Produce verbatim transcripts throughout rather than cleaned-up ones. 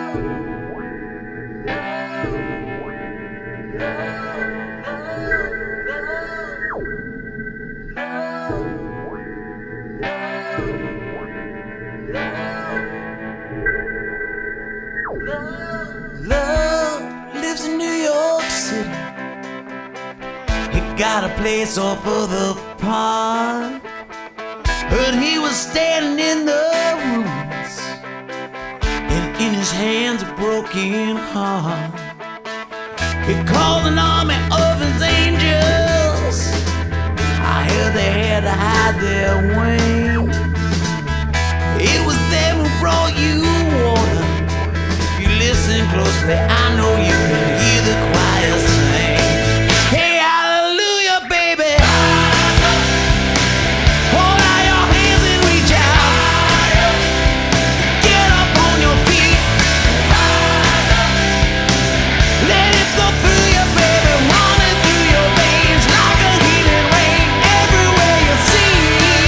Love lives in New York City. He got a place off of the park. Heard he was standing in the ruins, and in his hands a broken heart. He called an army of his angels. I heard they had to hide their wings. It was them who brought you water. If you listen closely, I know you can hear the choir sing. Hey, hallelujah, baby. Hold out your hands and reach out. Get up on your feet. Let it flow through you, baby. Running through your veins like a healing rain everywhere you see.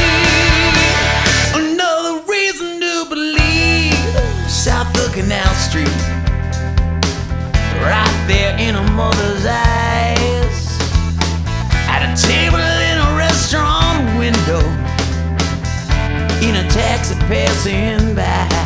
Another reason to believe. South of Canal Street, right there in a mother's eyes, at a table in a restaurant window, in a taxi passing by.